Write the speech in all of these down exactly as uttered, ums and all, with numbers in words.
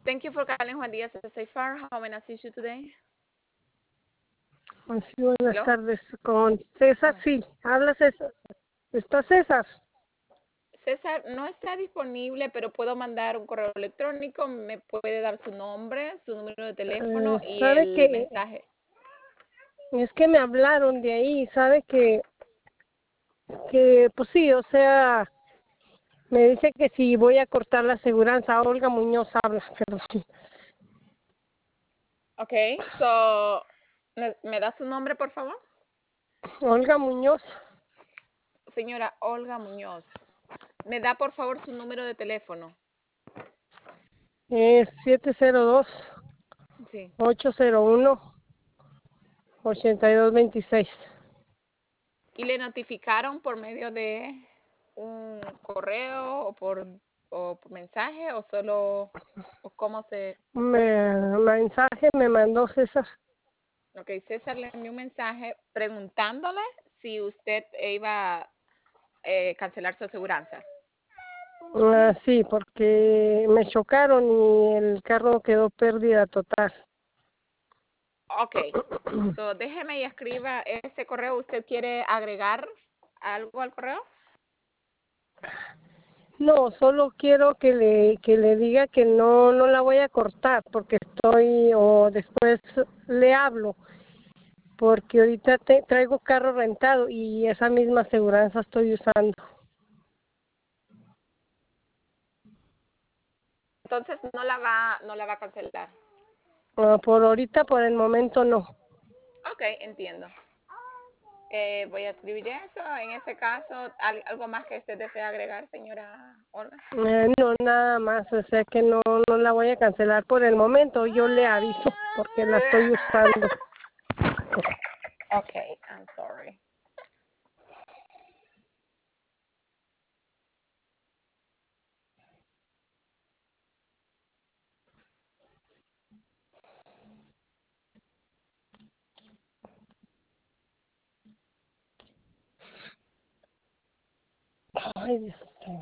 Thank you for calling Juan Díaz de Safer. How may I assist you today? Sí, buenas Hello? tardes. Con César, Hola. sí. Habla César. ¿Está César? César no está disponible, pero puedo mandar un correo electrónico. Me puede dar su nombre, su número de teléfono Eh, y sabe el que mensaje. es que me hablaron de ahí. Sabe que, que pues sí, o sea, me dice que si voy a cortar la aseguranza. Olga Muñoz habla, perdón. Ok, so, ¿me, me da su nombre, por favor? Olga Muñoz. Señora Olga Muñoz. ¿Me da, por favor, su número de teléfono? Es siete cero dos, Sí. ocho cero uno, ocho dos dos seis. ¿Y le notificaron por medio de un correo o por, o por mensaje o solo, o cómo se... Me, mensaje me mandó César. Ok, César le envió un mensaje preguntándole si usted iba a eh, cancelar su aseguranza. Ah, sí, porque me chocaron y el carro quedó pérdida total. Ok, so déjeme y escriba ese correo. ¿Usted quiere agregar algo al correo? No, solo quiero que le que le diga que no no la voy a cortar porque estoy o después le hablo porque ahorita te, traigo carro rentado y esa misma aseguranza estoy usando. Entonces no la va, no la va a cancelar. Ah, por ahorita, por el momento no. Ok, entiendo. Eh, voy a escribir eso. En ese caso, ¿al- ¿algo más que usted desea agregar, señora Olga? Eh, no, nada más, o sea que no no la voy a cancelar por el momento. Yo le aviso porque la estoy usando. Ok, I'm sorry. Ay, Dios mío.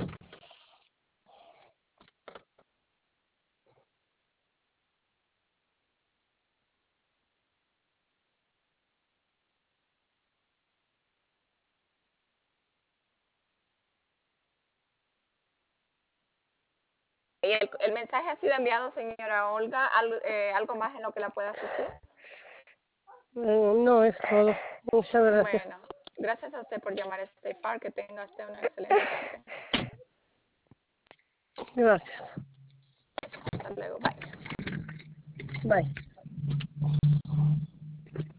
¿Y el, el mensaje ha sido enviado, señora Olga? ¿Al- eh, ¿Algo más en lo que la pueda asistir? Eh, no es todo. Muchas gracias. Bueno, gracias a usted por llamar a este par. Que tenga usted una excelente tarde. Gracias. Hasta luego. Bye. Bye.